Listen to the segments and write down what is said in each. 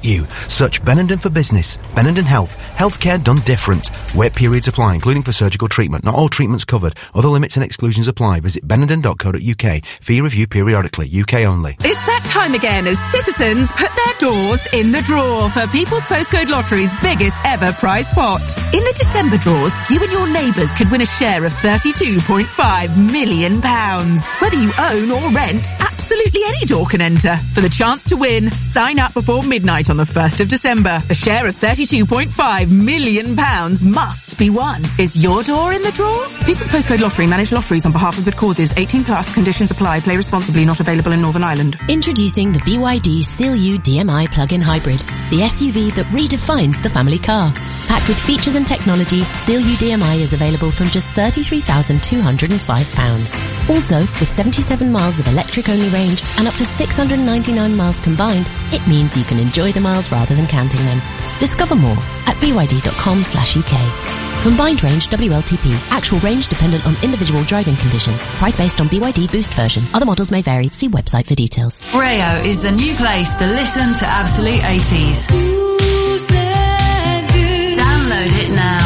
you. Search Benenden for business. Benenden Health. Healthcare done different. Wait periods apply, including for surgical treatment. Not all treatments covered. Other limits and exclusions apply. Visit benenden.co.uk. Fee review periodically. UK only. It's that time again as citizens put their doors in the draw for People's Postcode Lottery's biggest ever prize pot. In the December draws, you and your neighbours could win a share of £32.5 million. Whether you own or rent, absolutely any door can enter. For the chance to win, sign up before midnight on the 1st of December. A share of £32.5 million must be won. Is your door in the draw? People's Postcode Lottery manage lotteries on behalf of good causes. 18 plus. Conditions apply. Play responsibly. Not available in Northern Ireland. Introducing the BYD Seal U DMI plug-in hybrid, the SUV that redefines the family car. Packed with features and technology, Seal U DMI is available from just £33,205. Also, with 77 miles of electric-only range and up to 699 miles combined, it means you can enjoy the miles rather than counting them. Discover more at byd.com/UK. Combined range WLTP. Actual range dependent on individual driving conditions. Price based on BYD Boost version. Other models may vary. See website for details. Rayo is the new place to listen to Absolute 80s. Download it now.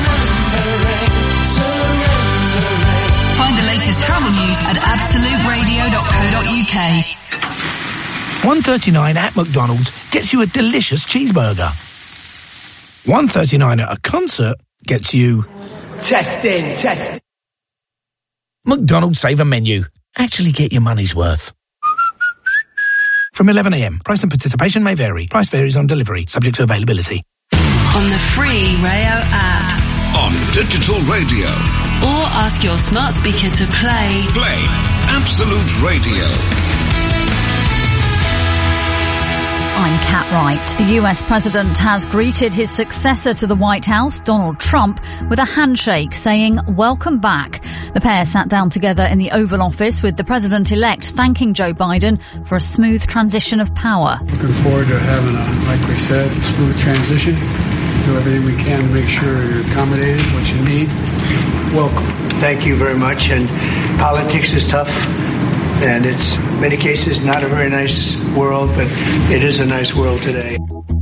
Find the latest travel news at absoluteradio.co.uk. $1.39 at McDonald's gets you a delicious cheeseburger. $1.39 at a concert gets you... Testing. McDonald's Saver Menu. Actually get your money's worth. From 11 a.m. Price and participation may vary. Price varies on delivery, subject to availability. On the free Rayo app. On digital radio. Or ask your smart speaker to play Absolute Radio. I'm Kat Wright. The US president has greeted his successor to the White House, Donald Trump, with a handshake saying, "Welcome back." The pair sat down together in the Oval Office with the president-elect thanking Joe Biden for a smooth transition of power. Looking forward to having like we said, a smooth transition. Do everything we can to make sure you're accommodated, what you need. Welcome. Thank you very much. And politics is tough. And it's, in many cases, not a very nice world, but it is a nice world today.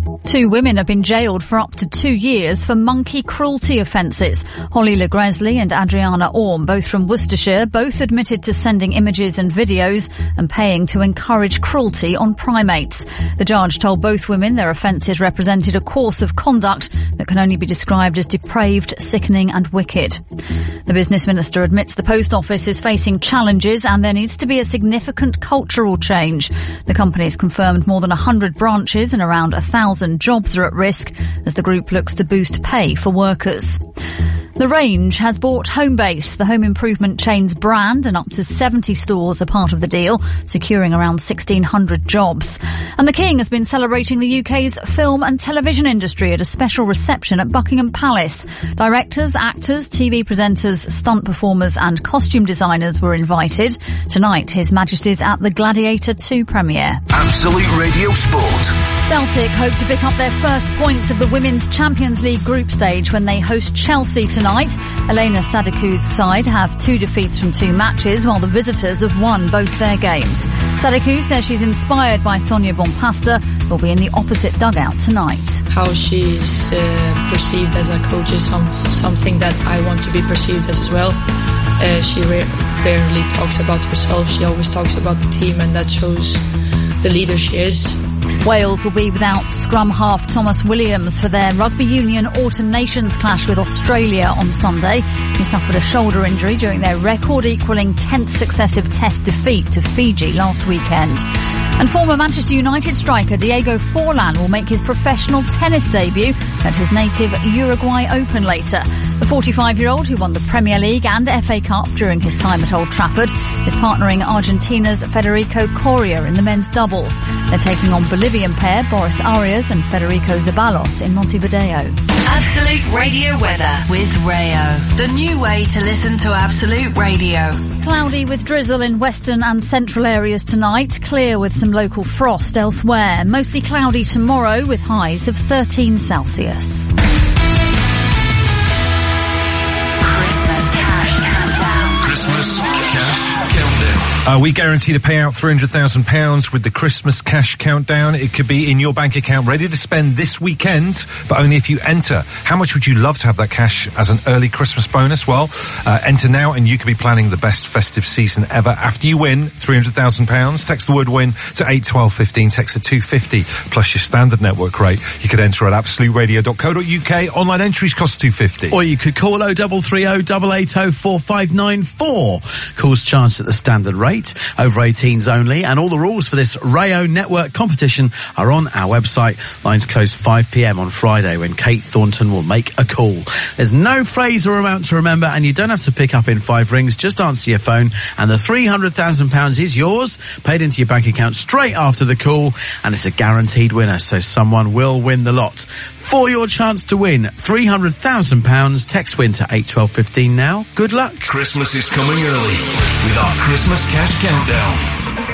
2 women have been jailed for up to 2 years for monkey cruelty offences. Holly LeGresley and Adriana Orme, both from Worcestershire, both admitted to sending images and videos and paying to encourage cruelty on primates. The judge told both women their offences represented a course of conduct that can only be described as depraved, sickening and wicked. The business minister admits the post office is facing challenges and there needs to be a significant cultural change. The company has confirmed more than 100 branches and around 1,000 jobs are at risk as the group looks to boost pay for workers. The Range has bought Homebase, the home improvement chain's brand, and up to 70 stores are part of the deal, securing around 1,600 jobs. And the King has been celebrating the UK's film and television industry at a special reception at Buckingham Palace. Directors, actors, TV presenters, stunt performers and costume designers were invited. Tonight, His Majesty's at the Gladiator 2 premiere. Absolute Radio Sport. Celtic hope to pick up their first points of the Women's Champions League group stage when they host Chelsea tonight. Elena Sadiku's side have 2 defeats from 2 matches, while the visitors have won both their games. Sadiku says she's inspired by Sonia Bonpasta, who'll be in the opposite dugout tonight. How she's perceived as a coach is something that I want to be perceived as well. She barely talks about herself. She always talks about the team, and that shows the leader she is. Wales will be without scrum half Thomas Williams for their Rugby Union Autumn Nations clash with Australia on Sunday. He suffered a shoulder injury during their record-equalling 10th successive Test defeat to Fiji last weekend. And former Manchester United striker Diego Forlan will make his professional tennis debut at his native Uruguay Open later. The 45-year-old, who won the Premier League and FA Cup during his time at Old Trafford, is partnering Argentina's Federico Coria in the men's doubles. They're taking on Bolivian pair Boris Arias and Federico Zeballos in Montevideo. Absolute Radio weather with Rayo, the new way to listen to Absolute Radio. Cloudy with drizzle in western and central areas tonight, clear with some local frost elsewhere. Mostly cloudy tomorrow with highs of 13 Celsius. Christmas Cash Countdown. We guarantee to pay out £300,000 with the Christmas cash countdown. It could be in your bank account ready to spend this weekend, but only if you enter. How much would you love to have that cash as an early Christmas bonus? Well, enter now and you could be planning the best festive season ever. After you win £300,000, text the word win to 81215, text to 250 plus your standard network rate. You could enter at absoluteradio.co.uk. Online entries cost £250. Or you could call 0330 880 4594. Calls charged at the standard rate. Over 18s only, and all the rules for this Rayo Network competition are on our website. Lines close 5 p.m. on Friday when Kate Thornton will make a call. There's no phrase or amount to remember, and you don't have to pick up in 5 rings. Just answer your phone, and the £300,000 is yours, paid into your bank account straight after the call, and it's a guaranteed winner, so someone will win the lot. For your chance to win £300,000, text win to 81215 now. Good luck. Christmas is coming early with our Christmas Cash Countdown.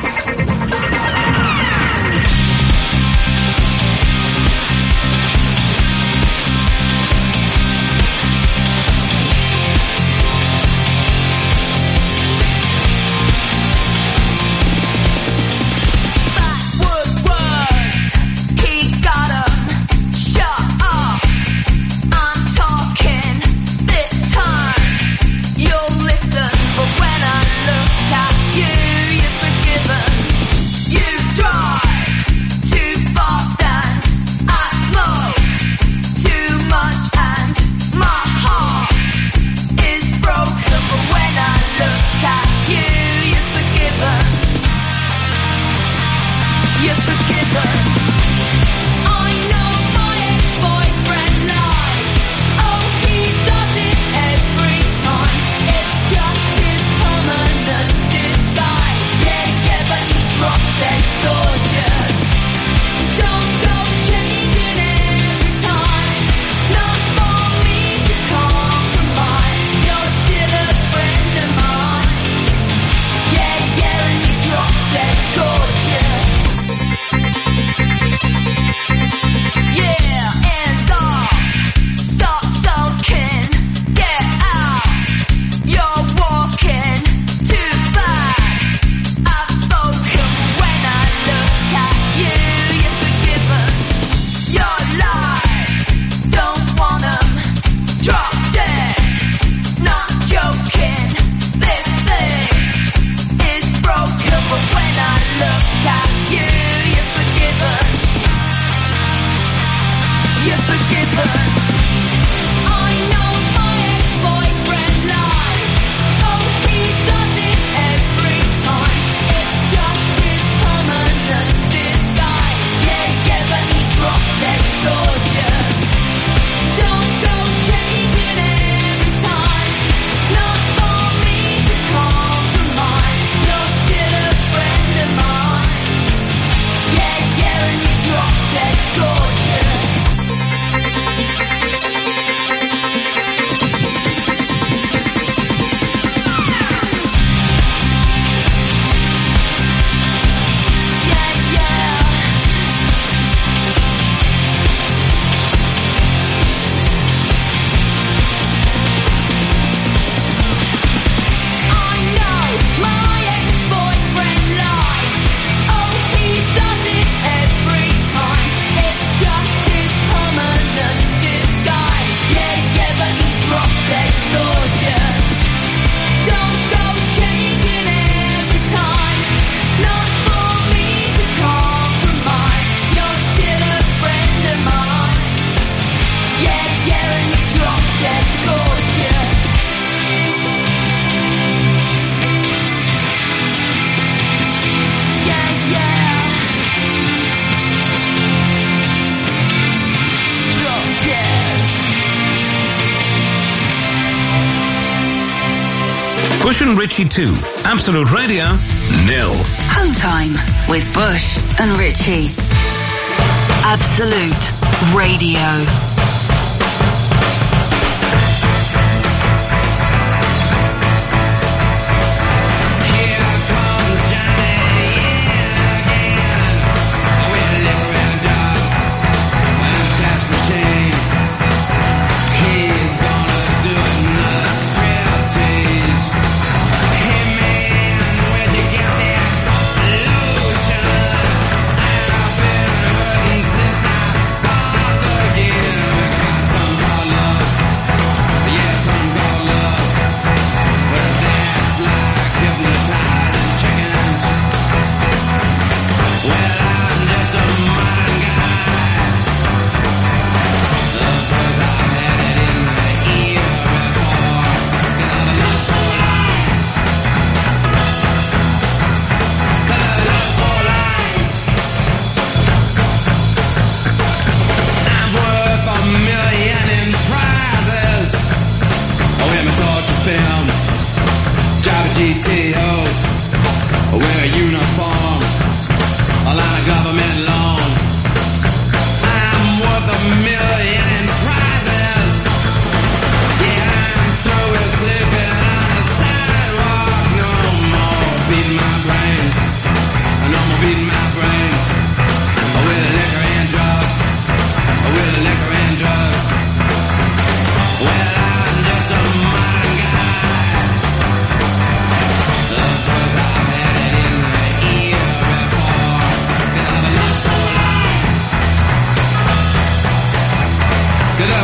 Bush and Richie 2. Absolute Radio, 0. Home time with Bush and Richie. Absolute Radio. Together.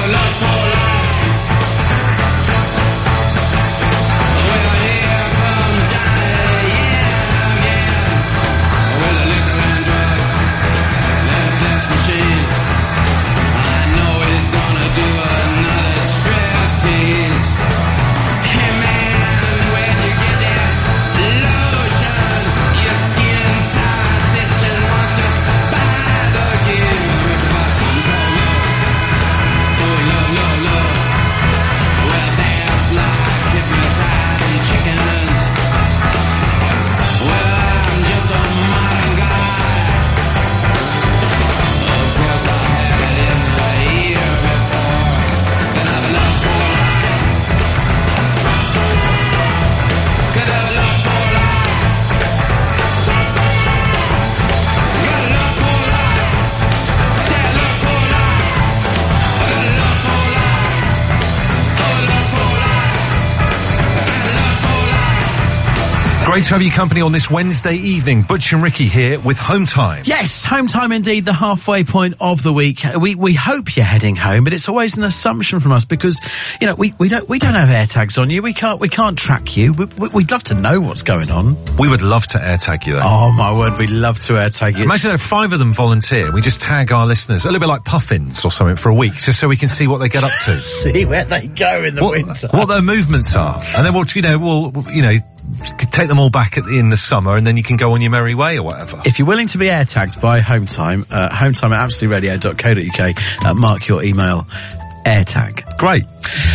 Great to have your company on this Wednesday evening. Butch and Ricky here with Home Time. Yes, home time indeed, the halfway point of the week. We hope you're heading home, but it's always an assumption from us because, you know, we don't have AirTags on you. We can't track you. We'd love to know what's going on. We would love to AirTag you though. Oh my word, we'd love to AirTag you. Imagine if 5 of them volunteer. We just tag our listeners, a little bit like puffins or something for a week, just so we can see what they get up to. See where they go in the winter. What their movements are. And then we'll take them all back in the summer, and then you can go on your merry way or whatever. If you're willing to be AirTagged by Home Time, hometime@absoluteradio.co.uk, mark your email AirTag. Great.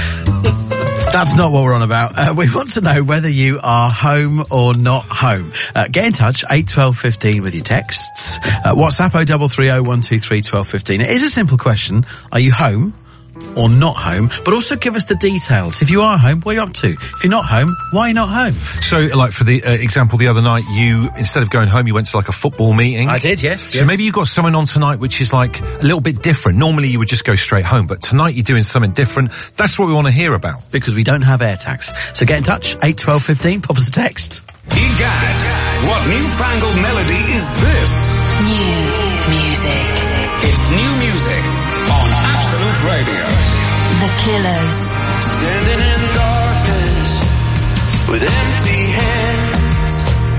That's not what we're on about. We want to know whether you are home or not home. Get in touch, 8 12 15 with your texts. WhatsApp 0330 123 12 15. It is a simple question. Are you home or not home? But also give us the details. If you are home, what are you up to? If you're not home, why are you not home? So, like for the example the other night, you, instead of going home, you went to like a football meeting. I did, yes. So maybe you've got something on tonight which is like a little bit different. Normally you would just go straight home, but tonight you're doing something different. That's what we want to hear about. Because we don't have AirTags. So get in touch, 8 12 15, pop us a text. Egad, what newfangled melody is this? New music. It's new music on Absolute Radio. The Killers. Standing in darkness with empty hands.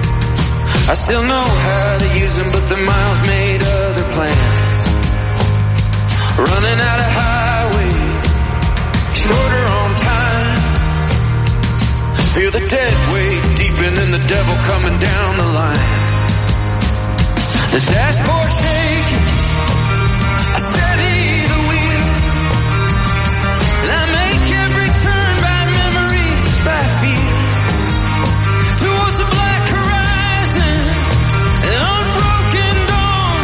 I still know how to use them, but the miles made other plans. Running out of highway, shorter on time. Feel the dead weight deepening, the devil coming down the line. The dashboard shaking, I steady the wheel, and I make every turn by memory, by feel, towards a black horizon, an unbroken dawn.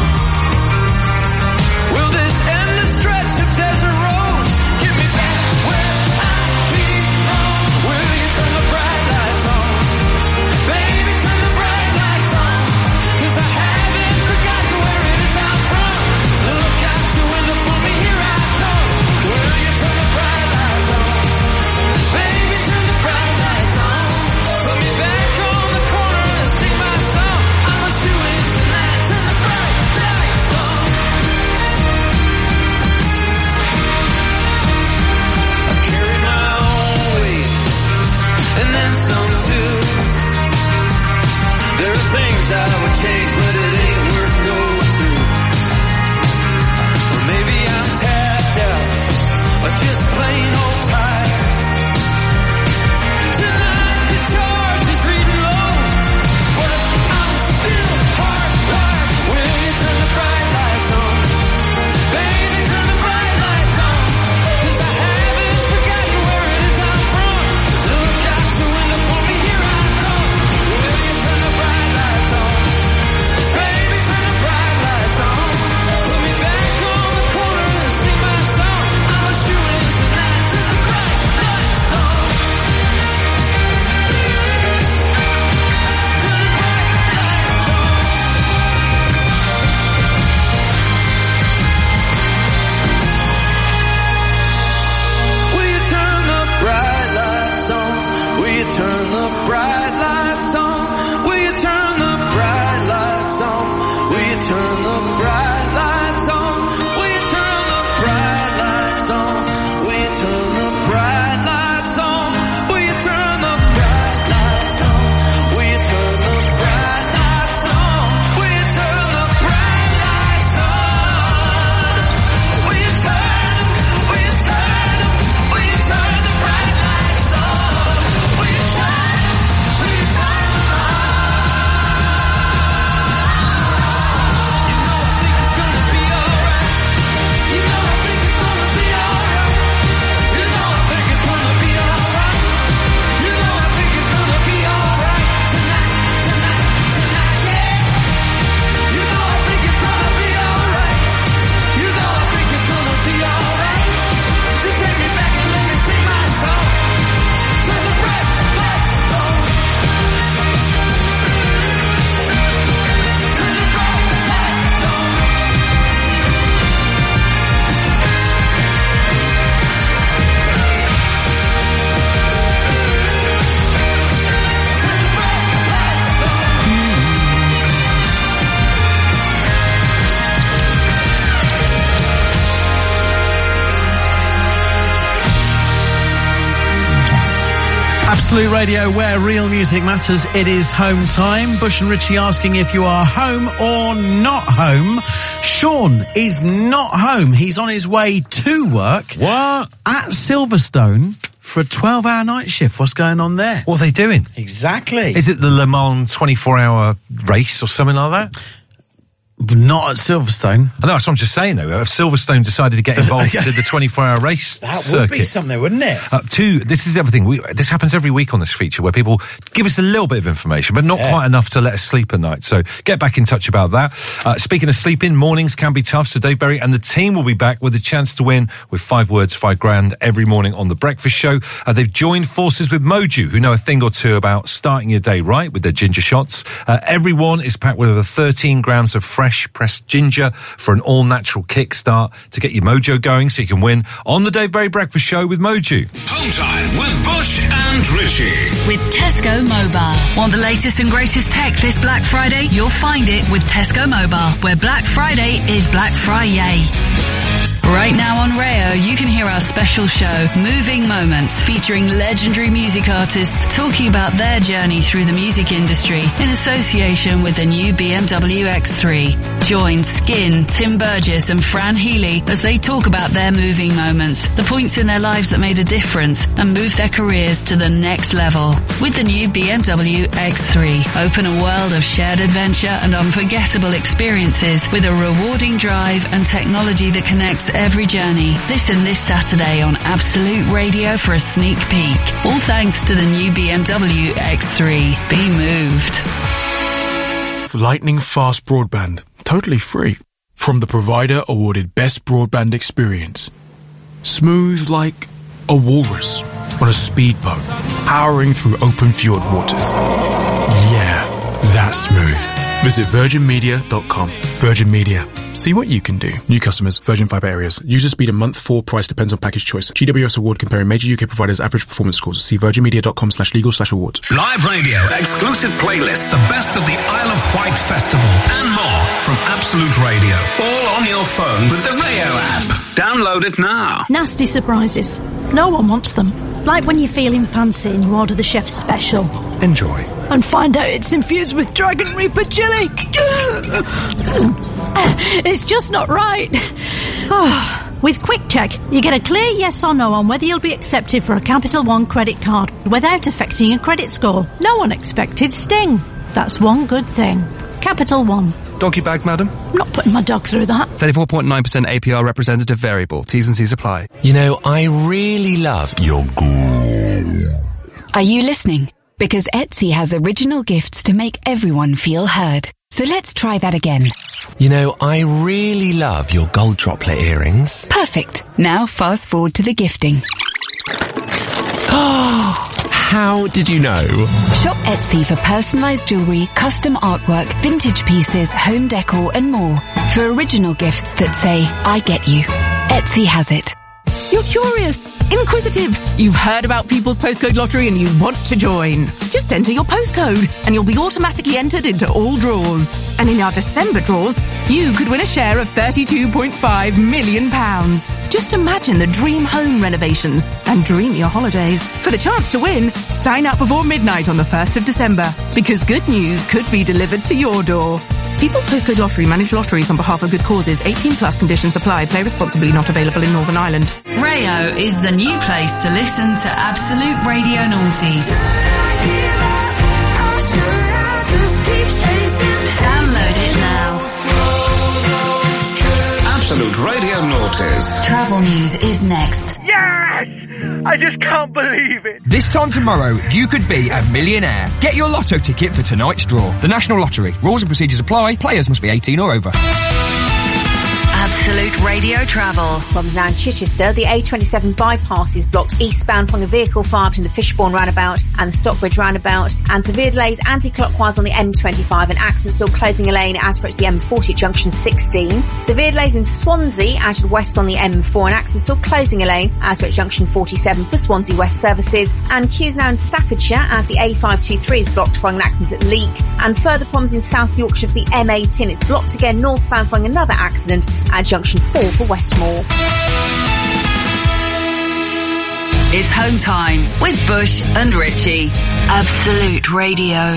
Will this endless stretch of desert road get me back where I belong? Will you turn the bright lights on? Baby, turn the bright lights on, 'cause I haven't forgotten where it is I'm from. Absolute Radio, where real music matters. It is home time. Bush and Richie asking if you are home or not home. Sean is not home. He's on his way to work. What? At Silverstone for a 12-hour night shift. What's going on there? What are they doing? Exactly. Is it the Le Mans 24-hour race or something like that? Not at Silverstone. I know, that's what I'm just saying, though. If Silverstone decided to get involved in the 24-hour race circuit. Would be something, wouldn't it? This is everything. This happens every week on this feature, where people give us a little bit of information, but not quite enough to let us sleep at night. So get back in touch about that. Speaking of sleeping, mornings can be tough, so Dave Berry and the team will be back with a chance to win with 5 words, 5 grand every morning on The Breakfast Show. They've joined forces with Moju, who know a thing or two about starting your day right with their ginger shots. Everyone is packed with over 13 grams of fresh pressed ginger for an all-natural kickstart to get your mojo going, so you can win on the Dave Berry Breakfast Show with Moju. Home time with Bush and Richie. With Tesco Mobile. Want the latest and greatest tech this Black Friday? You'll find it with Tesco Mobile, where Black Friday is Black Friday. Right now on Rayo, you can hear our special show, Moving Moments, featuring legendary music artists talking about their journey through the music industry in association with the new BMW X3. Join Skin, Tim Burgess and Fran Healy as they talk about their moving moments, the points in their lives that made a difference and moved their careers to the next level. With the new BMW X3, open a world of shared adventure and unforgettable experiences with a rewarding drive and technology that connects every journey. Listen this Saturday on Absolute Radio for a sneak peek. All thanks to the new BMW X3. Be moved. Lightning fast broadband, totally free, from the provider awarded Best Broadband Experience. Smooth like a walrus on a speedboat, powering through open fjord waters. Yeah, that's smooth. Visit virginmedia.com. Virgin Media. See what you can do. New customers, Virgin Fibre areas. User speed a month, 4 price depends on package choice. GWS award comparing major UK providers' average performance scores. See virginmedia.com/legal/awards. Live radio, exclusive playlists, the best of the Isle of Wight Festival, and more from Absolute Radio. All on your phone with the Rayo app. Download it now. Nasty surprises. No one wants them. Like when you're feeling fancy and you order the chef's special. Enjoy. And find out it's infused with Dragon Reaper chili. It's just not right. With Quick Check, you get a clear yes or no on whether you'll be accepted for a Capital One credit card without affecting your credit score. No unexpected sting. That's one good thing. Capital One. Doggy bag, madam? I'm not putting my dog through that. 34.9% APR representative variable. T's and C's apply. You know, I really love your Are you listening? Because Etsy has original gifts to make everyone feel heard. So let's try that again. You know, I really love your gold droplet earrings. Perfect. Now fast forward to the gifting. How did you know? Shop Etsy for personalised jewellery, custom artwork, vintage pieces, home decor and more. For original gifts that say, I get you. Etsy has it. You're curious, inquisitive. You've heard about People's Postcode Lottery and you want to join. Just enter your postcode and you'll be automatically entered into all draws. And in our December draws, you could win a share of £32.5 million. Just imagine the dream home renovations and dream your holidays. For the chance to win, sign up before midnight on the 1st of December, because good news could be delivered to your door. People's Postcode Lottery manage lotteries on behalf of good causes. 18 plus conditions apply. Play responsibly. Not available in Northern Ireland. Rayo is the new place to listen to Absolute Radio Noughties. Download it now. Absolute Radio Noughties. Travel news is next. Yes! I just can't believe it. This time tomorrow, you could be a millionaire. Get your lotto ticket for tonight's draw. The National Lottery. Rules and procedures apply. Players must be 18 or over. Absolute Radio Travel. Problems now in Chichester. The A27 bypass is blocked eastbound from a vehicle fire between the Fishbourne roundabout and the Stockbridge roundabout. And severe delays anti-clockwise on the M25. An accident still closing a lane as approach the M40 at junction 16. Severe delays in Swansea, out west on the M4. An accident still closing a lane as approach junction 47 for Swansea West services. And queues now in Staffordshire as the A523 is blocked following an accident at Leek. And further problems in South Yorkshire for the M18. It's blocked again northbound following another accident at junction 4 for Westmore. It's home time with Bush and Richie. Absolute Radio.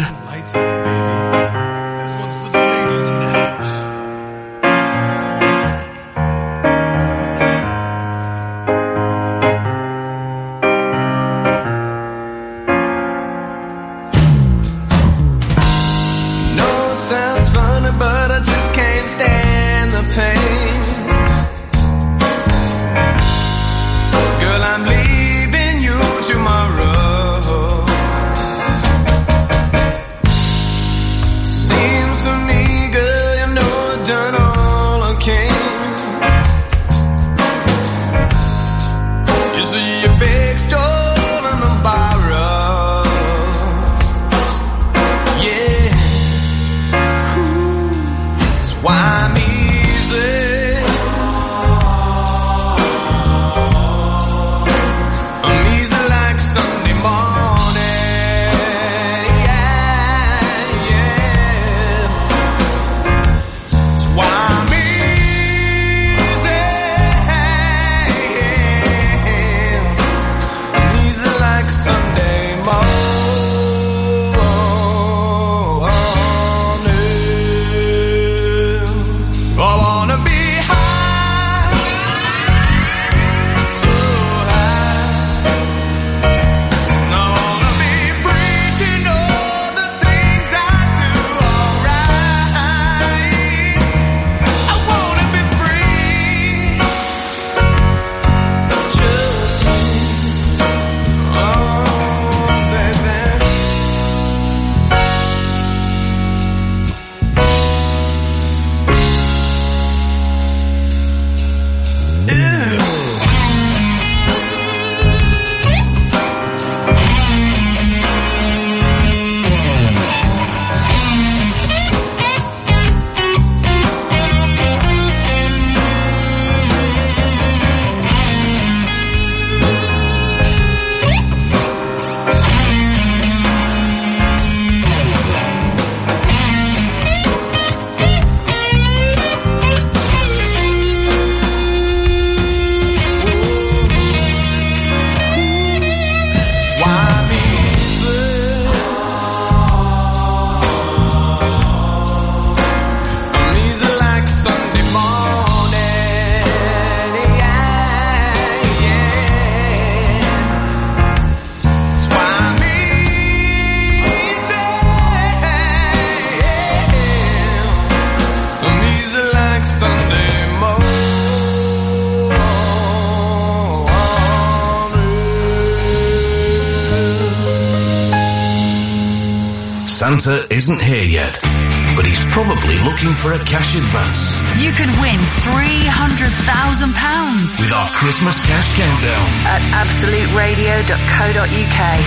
Santa isn't here yet, but he's probably looking for a cash advance. You could win £300,000 with our Christmas cash countdown at absoluteradio.co.uk.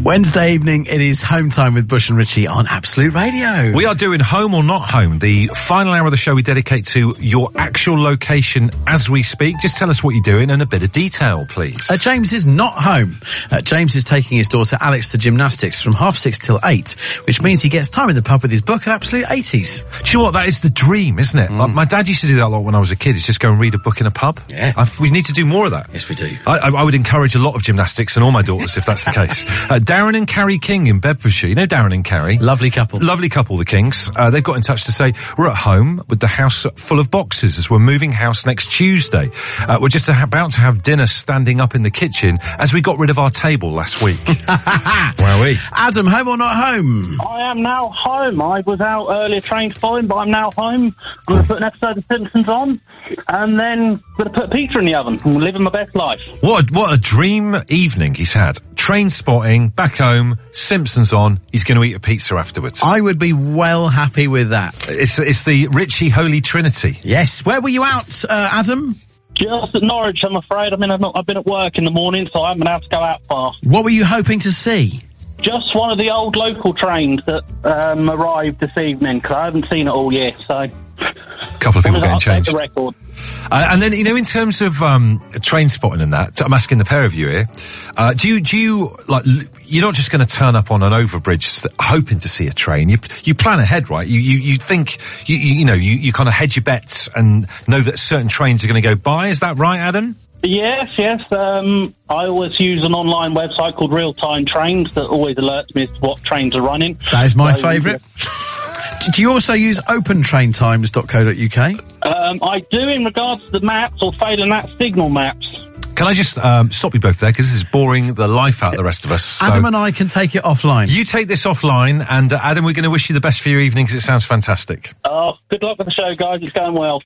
Wednesday evening, it is home time with Bush and Richie on Absolute Radio. We are doing Home or Not Home, the final hour of the show we dedicate to your actual location as we speak. Just tell us what you're doing and a bit of detail, please. James is not home. James is taking his daughter Alex to gymnastics from 6:30 till 8, which means he gets time in the pub with his book at Absolute 80s. Do you know what? That is the dream, isn't it? Like, my dad used to do that a lot when I was a kid, is just go and read a book in a pub. Yeah. We need to do more of that. Yes, we do. I would encourage a lot of gymnastics and all my daughters if that's the case. Darren and Carrie King in Bedfordshire. You know Darren and Carrie? Lovely couple. Lovely couple, the Kings. They've got in touch to say, we're at home with the house full of boxes as we're moving house next Tuesday. We're just about to have dinner standing up in the kitchen as we got rid of our table last week. Wowee. Adam, home or not home? I am now home. I was out earlier trying to find, but I'm now home. I'm going to put an episode of Simpsons on, and then going to put a pizza in the oven and living my best life. What a dream evening he's had. Train spotting, back home, Simpsons on, he's going to eat a pizza afterwards. I would be well happy with that. It's the Richie Holy Trinity. Yes. Where were you out, Adam? Just at Norwich, I'm afraid. I've been at work in the morning, so I haven't been able to go out far. What were you hoping to see? Just one of the old local trains that arrived this evening, because I haven't seen it all yet, so... A couple of people getting changed. The record. And then, in terms of train spotting and that, I'm asking the pair of you here, do you like, you're not just going to turn up on an overbridge hoping to see a train. You plan ahead, right? You think, you kind of hedge your bets and know that certain trains are going to go by. Is that right, Adam? Yes. I always use an online website called Real Time Trains that always alerts me as to what trains are running. That is my favourite. Do you also use opentraintimes.co.uk? I do in regards to the maps, or failing that, signal maps. Can I just stop you both there, because this is boring the life out of the rest of us. So Adam and I can take it offline. You take this offline, and Adam, we're going to wish you the best for your evening, because it sounds fantastic. Oh, good luck with the show, guys. It's going well.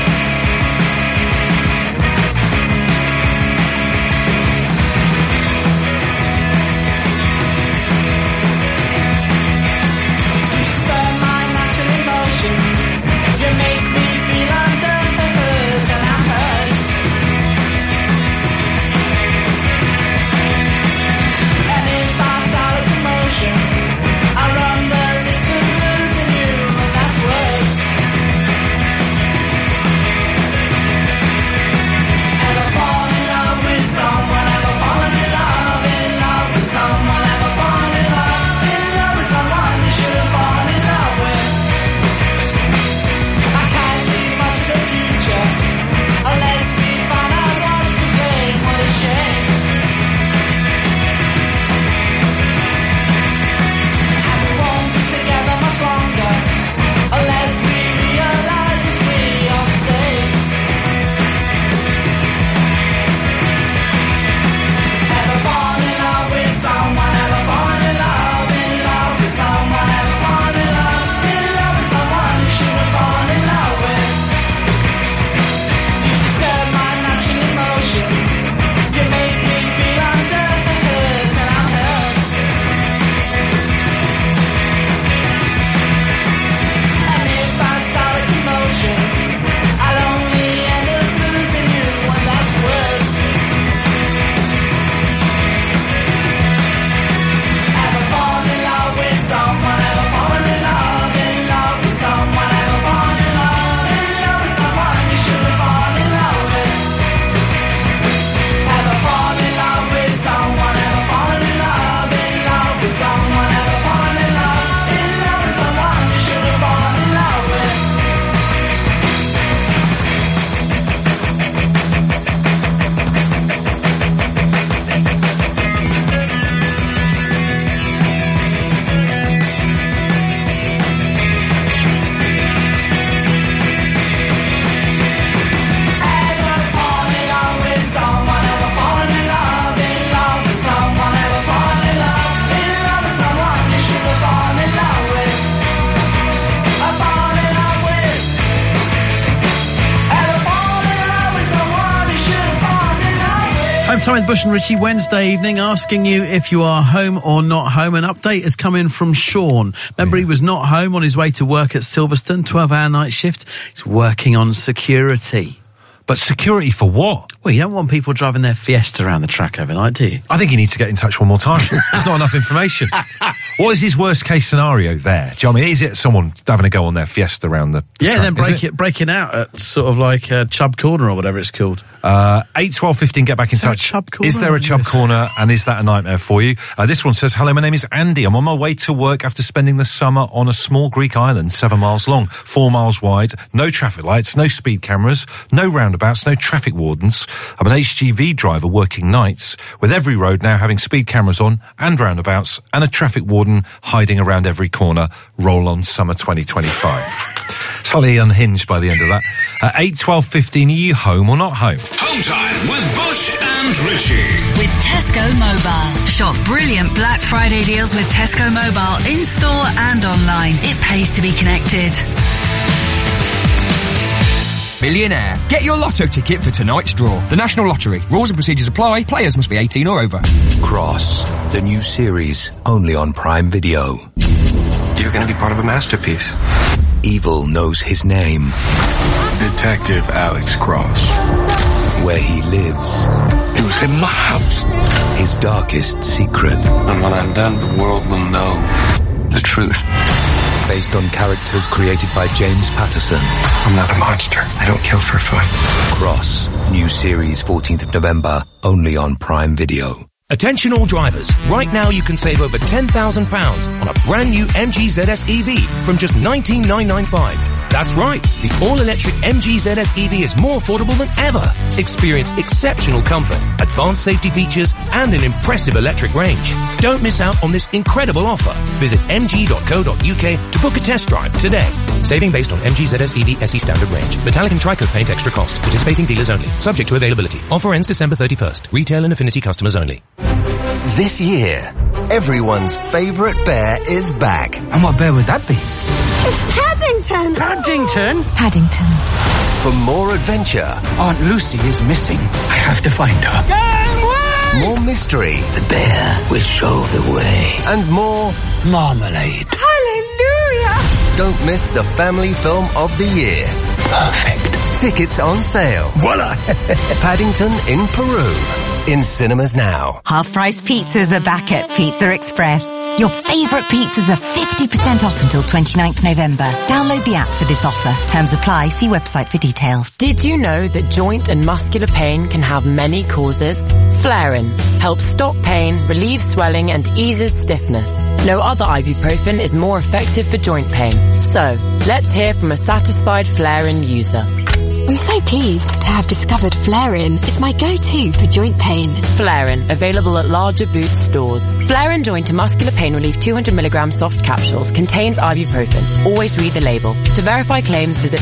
Time with Bush and Richie Wednesday evening, asking you if you are home or not home. An update has come in from Sean. Remember, he was not home on his way to work at Silverstone, 12-hour night shift. He's working on security. But security for what? Well, you don't want people driving their Fiesta around the track overnight, do you? I think he needs to get in touch one more time. It's not enough information. What is his worst case scenario there? Do you know what I mean? Is it someone having a go on their Fiesta around the track? And then breaking out at sort of like Chubb Corner or whatever it's called. 8, 12, 15, get back in touch. Is there a Chubb Corner, and is that a nightmare for you? This one says, hello, my name is Andy. I'm on my way to work after spending the summer on a small Greek island, 7 miles long, 4 miles wide, no traffic lights, no speed cameras, no roundabouts, no traffic wardens. I'm an HGV driver working nights, with every road now having speed cameras on and roundabouts and a traffic warden hiding around every corner. Roll on summer 2025. Slightly unhinged by the end of that. 8, 12, 15, are you home or not home? Home time with Bush and Richie. With Tesco Mobile. Shop brilliant Black Friday deals with Tesco Mobile in-store and online. It pays to be connected. Millionaire. Get your lotto ticket for tonight's draw. The National Lottery. Rules and procedures apply. Players must be 18 or over. Cross, the new series, only on Prime Video. You're going to be part of a masterpiece. Evil knows his name. Detective Alex Cross. Where he lives. He was in my house. His darkest secret. And when I'm done, the world will know the truth. Based on characters created by James Patterson. I'm not a monster. I don't kill for fun. Cross, new series 14th of November, only on Prime Video. Attention all drivers. Right now you can save over £10,000 on a brand new MG ZS EV from just $19,995. That's right. The all-electric MG ZS EV is more affordable than ever. Experience exceptional comfort, advanced safety features, and an impressive electric range. Don't miss out on this incredible offer. Visit mg.co.uk to book a test drive today. Saving based on MG ZS EV SE standard range. Metallic and tri-coat paint extra cost. Participating dealers only. Subject to availability. Offer ends December 31st. Retail and Affinity customers only. This year, everyone's favourite bear is back. And what bear would that be? It's Paddington! Paddington? Paddington. For more adventure... Aunt Lucy is missing. I have to find her. Game! More mystery. The bear will show the way. And more... marmalade. Hallelujah! Don't miss the family film of the year. Perfect. Tickets on sale. Voila! Paddington in Peru. In cinemas now. Half-price pizzas are back at Pizza Express. Your favourite pizzas are 50% off until 29th November. Download the app for this offer. Terms apply. See website for details. Did you know that joint and muscular pain can have many causes? Flarin helps stop pain, relieves swelling and eases stiffness. No other ibuprofen is more effective for joint pain. So, let's hear from a satisfied Flarin user. I'm so pleased to have discovered Flarin. It's my go-to for joint pain. Flarin, available at larger Boots stores. Flarin Joint and Muscular Pain Relief 200mg soft capsules contains ibuprofen. Always read the label. To verify claims, visit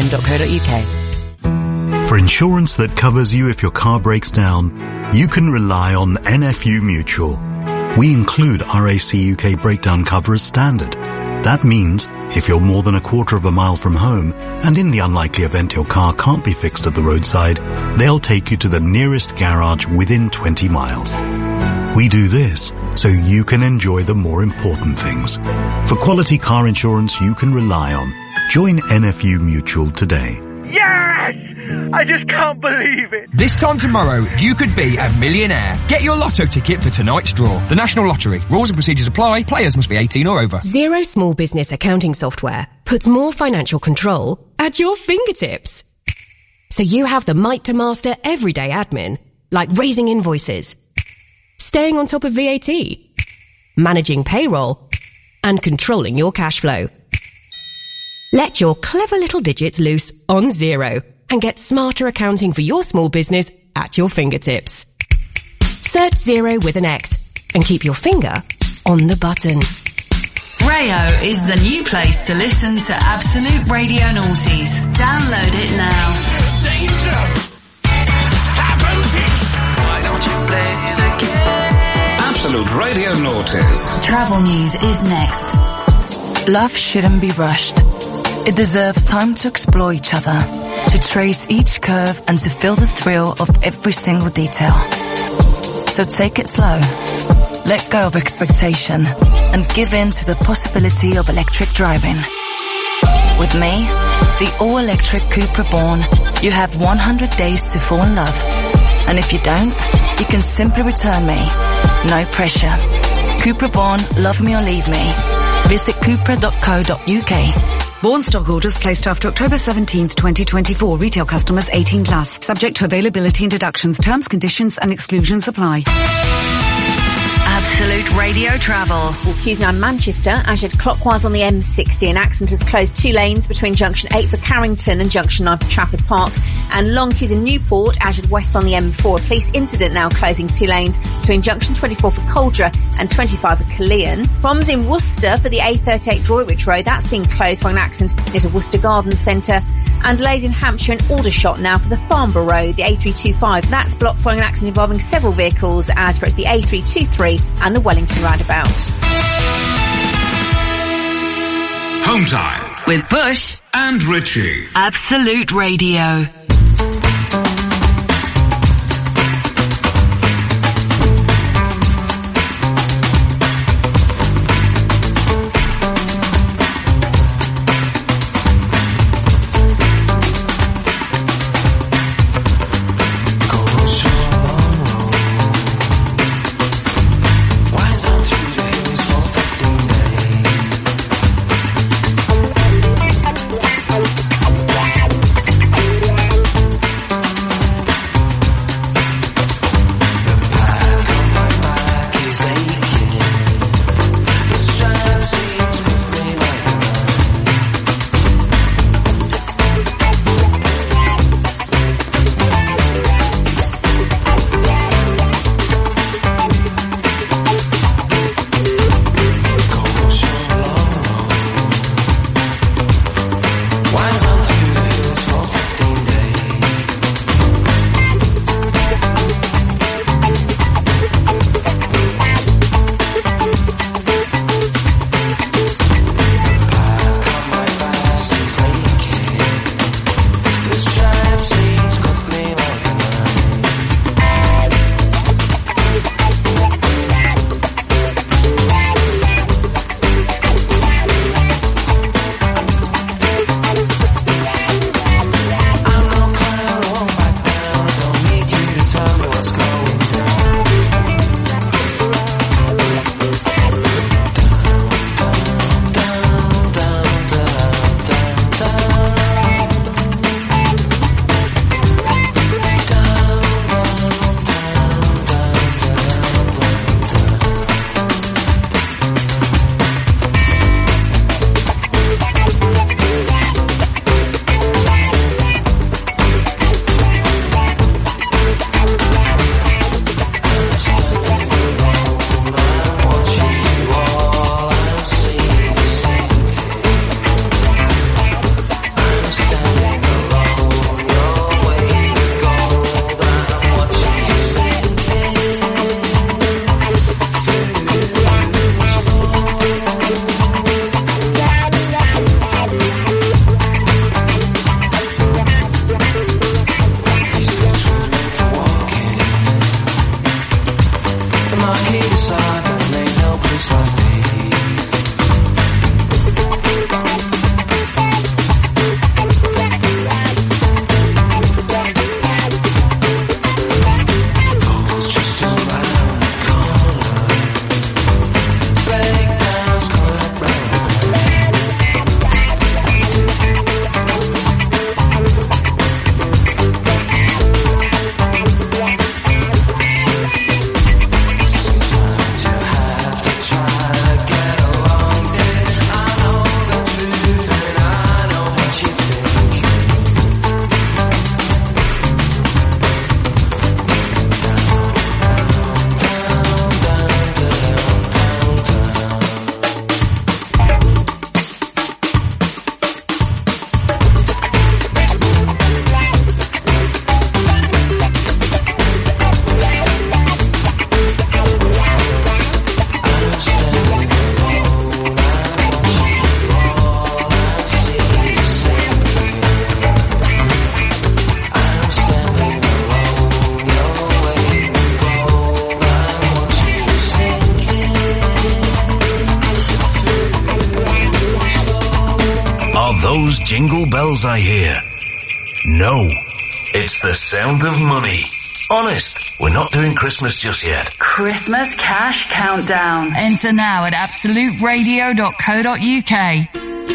flarin.co.uk. For insurance that covers you if your car breaks down, you can rely on NFU Mutual. We include RAC UK breakdown cover as standard. That means if you're more than a quarter of a mile from home, and in the unlikely event your car can't be fixed at the roadside, they'll take you to the nearest garage within 20 miles. We do this so you can enjoy the more important things. For quality car insurance you can rely on, join NFU Mutual today. Yes! I just can't believe it. This time tomorrow, you could be a millionaire. Get your lotto ticket for tonight's draw. The National Lottery. Rules and procedures apply. Players must be 18 or over. Xero small business accounting software puts more financial control at your fingertips. So you have the might to master everyday admin, like raising invoices, staying on top of VAT, managing payroll, and controlling your cash flow. Let your clever little digits loose on Xero and get smarter accounting for your small business at your fingertips. Search Xero with an X and keep your finger on the button. Rayo is the new place to listen to Absolute Radio Noughties. Download it now. Why don't you play the game? Absolute Radio Noughties. Travel news is next. Love shouldn't be rushed. It deserves time to explore each other, to trace each curve and to feel the thrill of every single detail. So take it slow, let go of expectation, and give in to the possibility of electric driving. With me, the all-electric Cupra Born, you have 100 days to fall in love. And if you don't, you can simply return me. No pressure. Cupra Born, love me or leave me. Visit cupra.co.uk. Born stock orders placed after October 17th, 2024. Retail customers 18+. Subject to availability and deductions. Terms, conditions and exclusions apply. Absolute Radio Travel. Well, queues now in Manchester, as you'd clockwise on the M60, an accident has closed 2 lanes between junction 8 for Carrington and junction 9 for Trafford Park. And long queues in Newport, as you'd west on the M4. A police incident now closing 2 lanes between junction 24 for Coldra and 25 for Culleon. Problems in Worcester for the A38 Droitwich Road, that's been closed for an accident near to Worcester Garden Centre. And delays in Hampshire and Aldershot now for the Farnborough Road, the A325. That's blocked following an accident involving several vehicles as per the A323 and the Wellington roundabout. Home Time with Bush and Richie. Absolute Radio. those jingle bells I hear? No, it's the sound of money. Honest, we're not doing Christmas just yet. Christmas Cash Countdown. Enter now at absoluteradio.co.uk.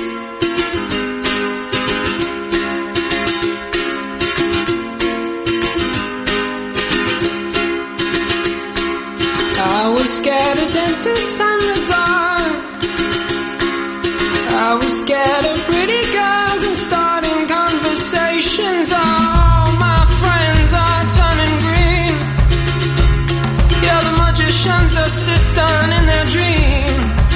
I was scared of dentists and the dark. I was scared of pretty girls and starting conversations. All my friends are turning green. Yeah, the magician's assistant in their dream.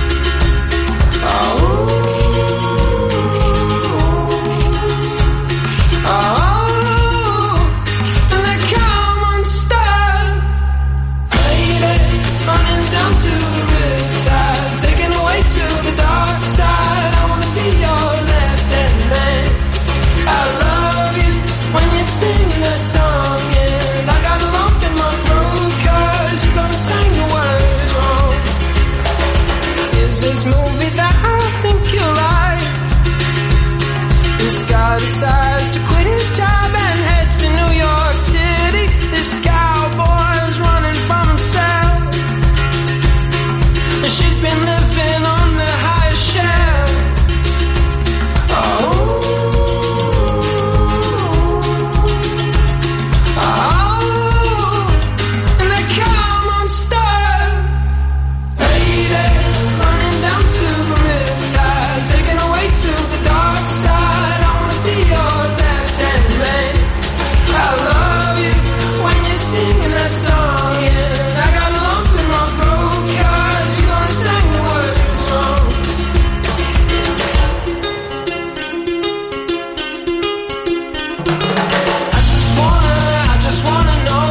This movie that I think you like. This guy decides to quit his job and head to New York City. This cowboy's running from himself, and she's been living on the highest shelf. And they come on stuff. Lady, running down to the riptide, taken away to the dark side. I wanna be your left-hand man. I love you when you're singing that song, and I got a lump in my throat 'cause you're gonna sing the words wrong. I just wanna know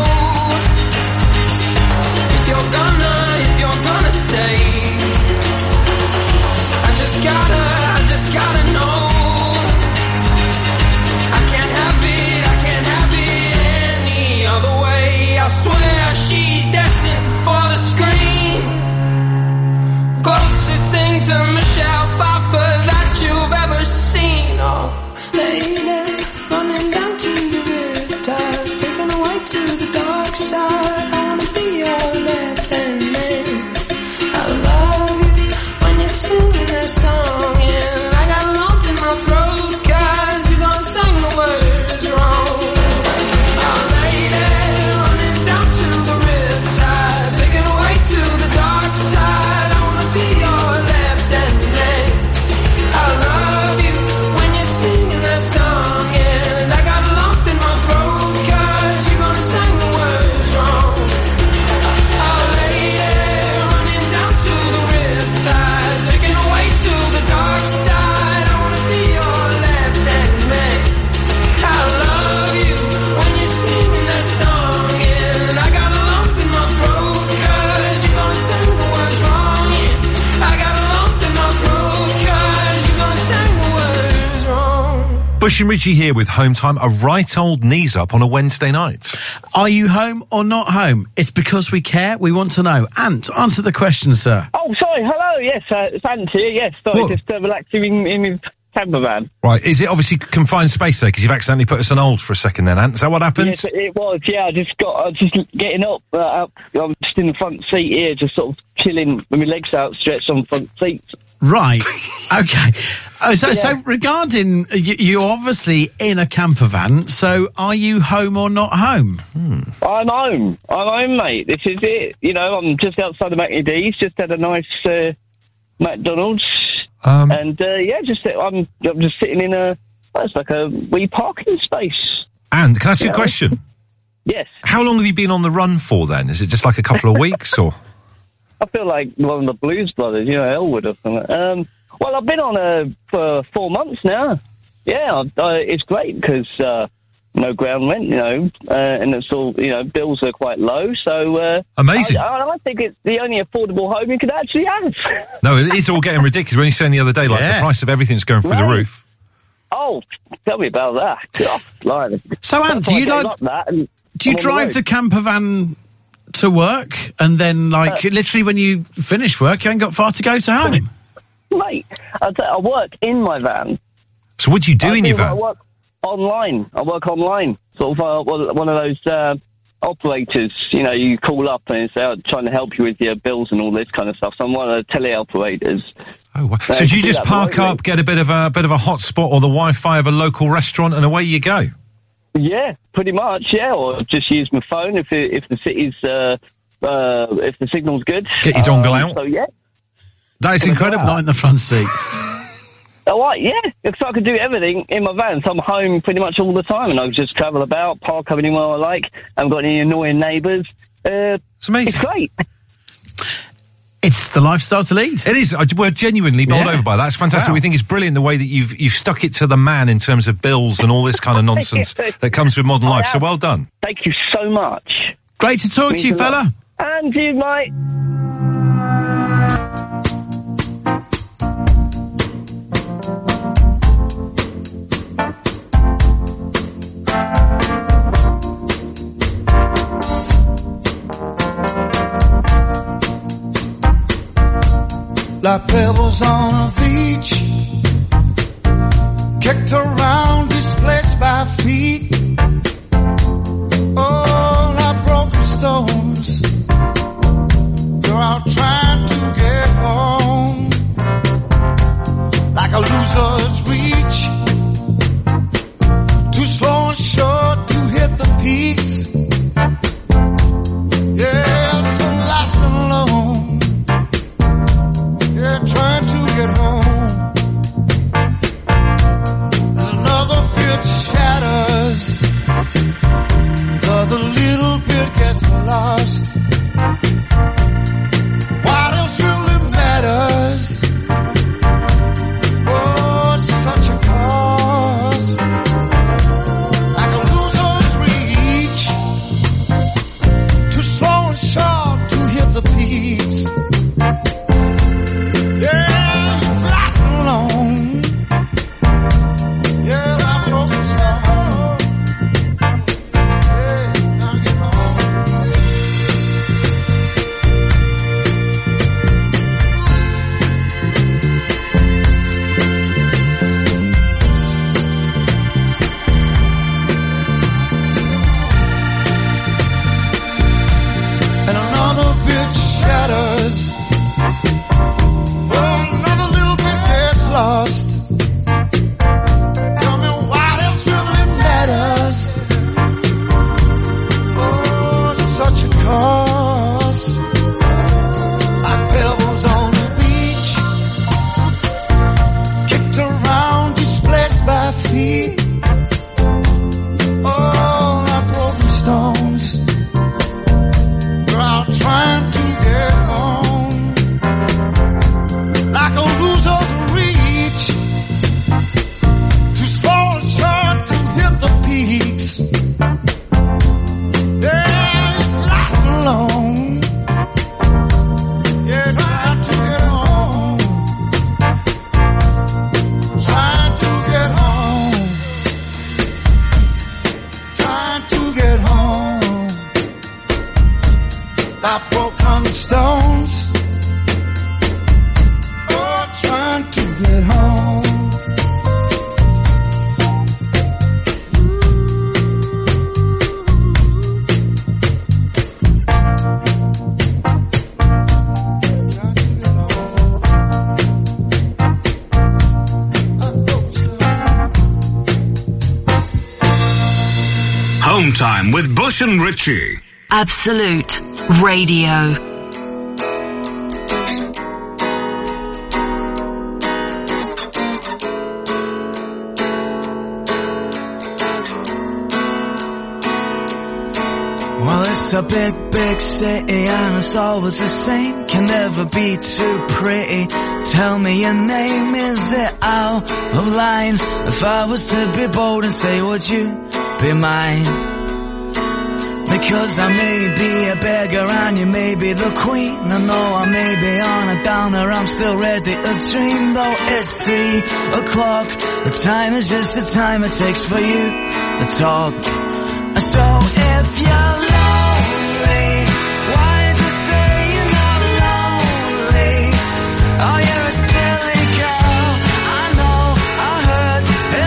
if you're gonna stay. I just gotta know. I can't have it any other way. I swear she's destined for the screen. Closest thing to Michelle Pfeiffer that you've ever seen. Oh, lady, running down to the riptide, taken away to the dark side. I wanna be your left-hand man. I love you when you're singing that song, and I got a lump in my throat 'cause you're gonna sing the words wrong. Oh, lady, running down to the riptide, taken away to the dark side. I wanna be your left-hand man. I love you when you're singing that song, and I got a lump in my throat 'cause you're gonna sing the words wrong. Oh, lady, running down to the riptide, taken away to the dark side. I wanna be your left-hand man. I love you when you're singing that song, and I got a lump in my throat 'cause you're gonna sing the words wrong. Yeah, I got a lump in my throat 'cause you're gonna sing the words wrong. Bush and Richie here with Home Time, a right old knees up on a Wednesday night. Are you home or not home? It's because we care. We want to know. Ant, answer the question, sir. Oh, sorry. Hello. Yes, it's Ant here. Yes, sorry, just relaxing in his camper van. Right, is it obviously confined space there? Because you've accidentally put us on hold for a second then, Ant. Is that what happened? Yes, it was, yeah. I was just getting up. I'm just in the front seat here, just sort of chilling with my legs outstretched on the front seat. Right. Okay. So regarding, you're obviously in a camper van, so are you home or not home? I'm home, mate. This is it. You know, I'm just outside of Mackney D's, just had a nice McDonald's. And, I'm just sitting in it's like a wee parking space. And can I ask you a question? Yes. How long have you been on the run for then? Is it just like a couple of weeks or? I feel like one of the Blues Brothers, you know, Elwood or something. Well, I've been on for 4 months now. Yeah, it's great because no ground rent, you know, and it's all, you know, bills are quite low. So amazing. I think it's the only affordable home you could actually have. No, it is all getting ridiculous. When you saying the other day, like the price of everything's going through the roof. Oh, tell me about that. God, blimey. So, Anne, do you drive the camper van to work, and then, literally when you finish work, you ain't got far to go to home? Mate, I work in my van. So what do you do in your van? I work online. Sort of one of those operators. You know, you call up and it's trying to help you with your bills and all this kind of stuff. So I'm one of the teleoperators. Oh, wow. So do you just park up, get a bit of a hotspot or the Wi-Fi of a local restaurant, and away you go? Yeah, pretty much. Yeah, or just use my phone if the city's if the signal's good. Get your dongle out. So yeah, that is incredible. Not in the front seat. Oh, right, yeah, because I could do everything in my van, so I'm home pretty much all the time, and I just travel about, park anywhere I like. I haven't got any annoying neighbours. It's amazing. It's great. It's the lifestyle to lead. It is. We're genuinely bowled over by that. It's fantastic. Wow. We think it's brilliant the way that you've stuck it to the man in terms of bills and all this kind of nonsense that comes with modern life. So well done. Thank you so much. Great to talk to you, fella. And you, mate. Like pebbles on a beach, kicked around, displaced by feet. Oh, like broken stones, you're out trying to get home. Like a loser's reach, too slow and short to hit the peaks. Yeah, so lost and alone, trying to get home. There's another bit shatters, the little bit gets lost. What else really matters? Oh, it's such a cost. Like a loser's reach, too slow and short to hit the peaks. Home Time with Bush and Richie. Absolute Radio. Well, it's a big, big city and it's always the same. Can never be too pretty. Tell me your name, is it out of line? If I was to be bold and say, would you be mine? Because I may be a beggar and you may be the queen. I know I may be on a downer, I'm still ready to dream. Though it's 3 o'clock, the time is just the time it takes for you to talk. So if you're lonely, why don't you say you're not lonely? Oh, you're a silly girl, I know, I heard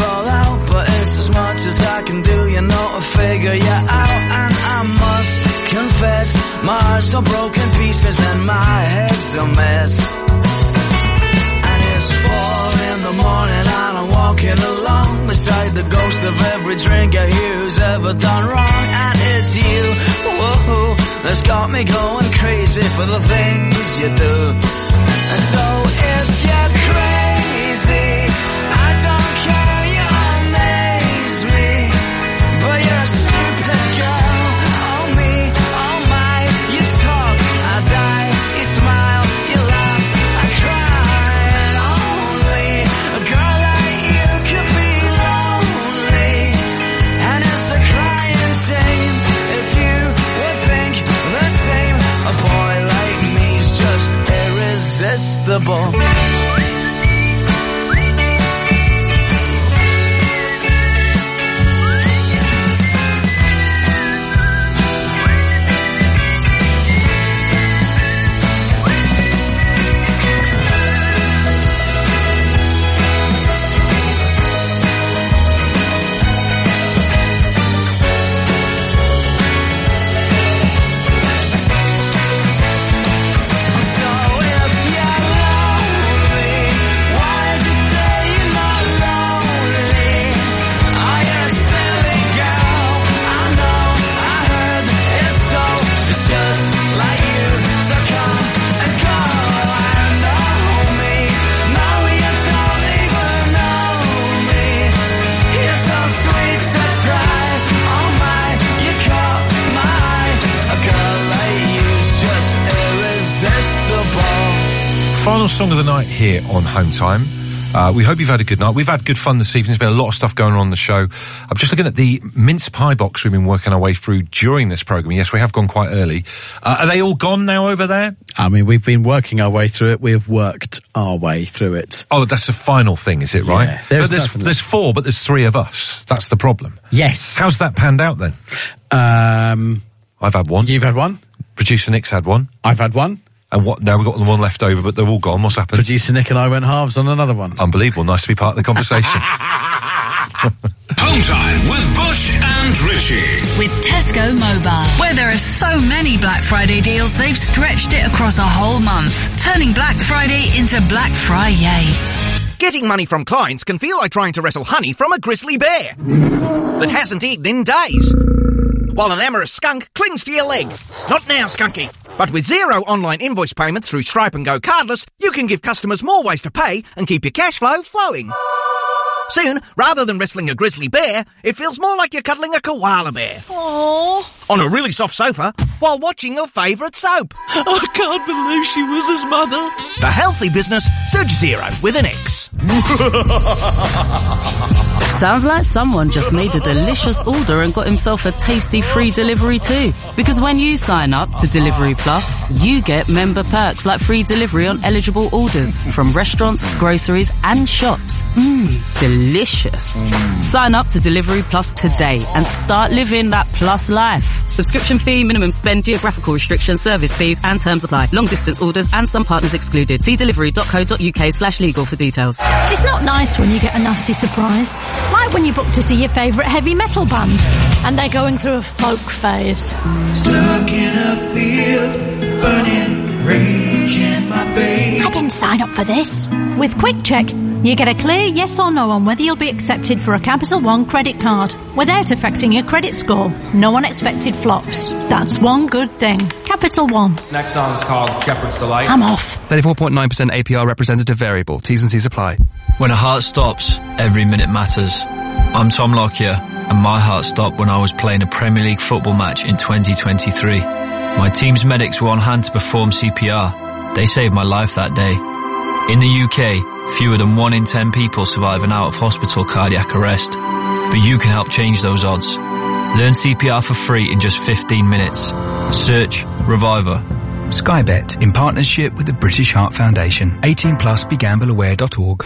all out, but it's as much as I can do, you know, to figure you out. And I must confess, my heart's all broken pieces and my head's a mess. And it's 4 in the morning and I'm walking along beside the ghost of every drinker here who's ever done wrong. And it's you, whoa, that's got me going crazy for the things you do. And so if you're crazy, I don't care, you amaze me. But you're a stupid girl, oh me, oh my. You talk, I die, you smile, you laugh, I cry. And only a girl like you could be lonely. And it's a crying shame if you would think the same. A boy like me's just irresistible. Final song of the night here on Home Time. We hope you've had a good night. We've had good fun this evening. There's been a lot of stuff going on the show. I'm just looking at the mince pie box we've been working our way through during this programme. Yes, we have gone quite early. Are they all gone now over there? I mean, we've been working our way through it. We've worked our way through it. Oh, that's the final thing, is it, right? Yeah, there's 4, but there's 3 of us. That's the problem. Yes. How's that panned out then? I've had one. You've had one? Producer Nick's had one. I've had one. And what? Now we've got the one left over, but they're all gone. What's happened? Producer Nick and I went halves on another one. Unbelievable. Nice to be part of the conversation. Home Time with Bush and Richie. With Tesco Mobile, where there are so many Black Friday deals, they've stretched it across a whole month, turning Black Friday into Black Friday. Getting money from clients can feel like trying to wrestle honey from a grizzly bear that hasn't eaten in days, while an amorous skunk clings to your leg. Not now, Skunky. But with zero online invoice payment through Stripe and Go Cardless, you can give customers more ways to pay and keep your cash flow flowing. Soon, rather than wrestling a grizzly bear, it feels more like you're cuddling a koala bear. Aww. On a really soft sofa, while watching your favourite soap. I can't believe she was his mother. The healthy business, Surge Zero with an X. Sounds like someone just made a delicious order and got himself a tasty free delivery too. Because when you sign up to Delivery Plus, you get member perks like free delivery on eligible orders from restaurants, groceries and shops. Delicious. Sign up to Delivery Plus today and start living that plus life. Subscription fee, minimum spend, geographical restrictions, service fees and terms apply. Long distance orders and some partners excluded. See delivery.co.uk/legal for details. It's not nice when you get a nasty surprise. Like when you book to see your favourite heavy metal band and they're going through a folk phase. Stuck in a field, burning rage in my face. I didn't sign up for this. With Quick Check, you get a clear yes or no on whether you'll be accepted for a Capital One credit card without affecting your credit score. No unexpected flops. That's one good thing. Capital One. This next song is called Shepherd's Delight. I'm off. 34.9% APR representative variable. T's and C's apply. When a heart stops, every minute matters. I'm Tom Lockyer, and my heart stopped when I was playing a Premier League football match in 2023. My team's medics were on hand to perform CPR. They saved my life that day. In the UK, fewer than 1 in 10 people survive an out-of-hospital cardiac arrest. But you can help change those odds. Learn CPR for free in just 15 minutes. Search Reviver. Sky Bet, in partnership with the British Heart Foundation. 18+, begambleaware.org.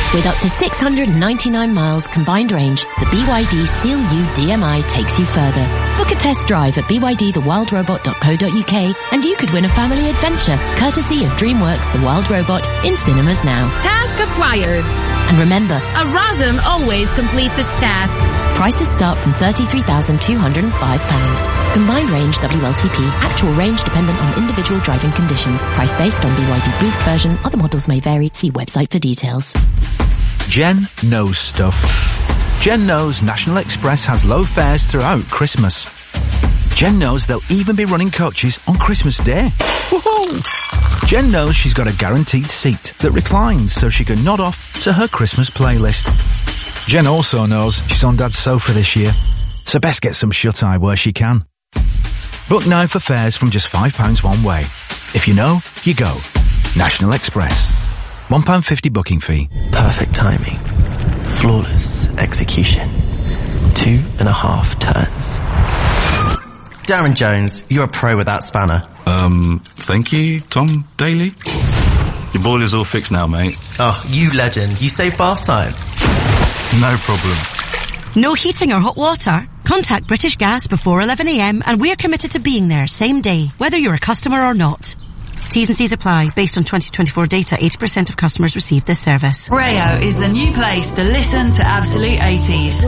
With up to 699 miles combined range, the BYD Seal U DMI takes you further. Book a test drive at bydthewildrobot.co.uk and you could win a family adventure, courtesy of DreamWorks The Wild Robot in cinemas now. Task acquired. And remember, a RASM always completes its task. Prices start from £33,205. Combined range WLTP. Actual range dependent on individual driving conditions. Price based on BYD Boost version. Other models may vary. See website for details. Jen knows stuff. Jen knows National Express has low fares throughout Christmas. Jen knows they'll even be running coaches on Christmas Day. Woohoo! Jen knows she's got a guaranteed seat that reclines so she can nod off to her Christmas playlist. Jen also knows she's on Dad's sofa this year, so best get some shut-eye where she can. Book now for fares from just £5 one way. If you know, you go. National Express. £1.50 booking fee. Perfect timing. Flawless execution. 2.5 turns. Darren Jones, you're a pro with that spanner. Thank you, Tom Daly. Your boiler's all fixed now, mate. Oh, you legend. You save bath time. No problem. No heating or hot water? Contact British Gas before 11 a.m. and we're committed to being there same day, whether you're a customer or not. T's and C's apply. Based on 2024 data, 80% of customers receive this service. Rayo is the new place to listen to Absolute 80s.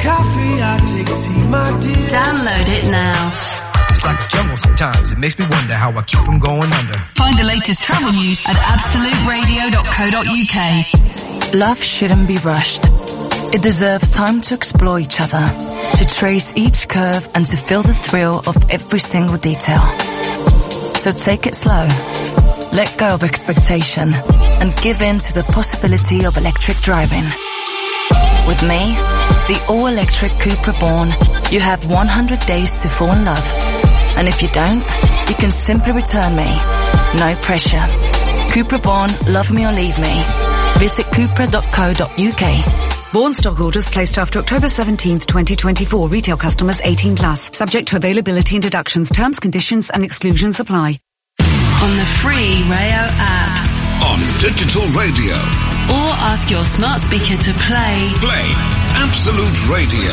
Download it now. It's like a jungle sometimes. It makes me wonder how I keep from going under. Find the latest travel news at absoluteradio.co.uk. Love shouldn't be rushed. It deserves time to explore each other, to trace each curve and to feel the thrill of every single detail. So take it slow, let go of expectation, and give in to the possibility of electric driving. With me, the all-electric Cupra Born, you have 100 days to fall in love. And if you don't, you can simply return me. No pressure. Cupra Born, love me or leave me. Visit cupra.co.uk. Born stock orders placed after October 17th, 2024. Retail customers 18 plus. Subject to availability and deductions. Terms, conditions and exclusions apply. On the free Rayo app. On digital radio. Or ask your smart speaker to play. Play Absolute Radio.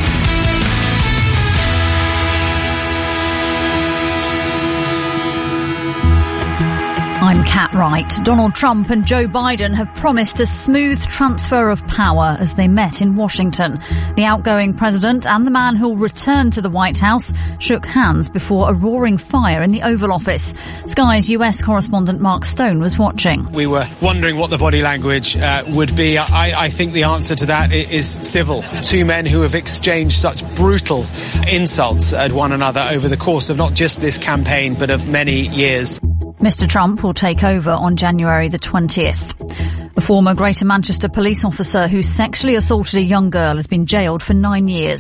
I'm Kat Wright. Donald Trump and Joe Biden have promised a smooth transfer of power as they met in Washington. The outgoing president and the man who'll return to the White House shook hands before a roaring fire in the Oval Office. Sky's US correspondent Mark Stone was watching. We were wondering what the body language would be. I think the answer to that is civil. Two men who have exchanged such brutal insults at one another over the course of not just this campaign but of many years. Mr. Trump will take over on January the 20th. A former Greater Manchester police officer who sexually assaulted a young girl has been jailed for 9 years.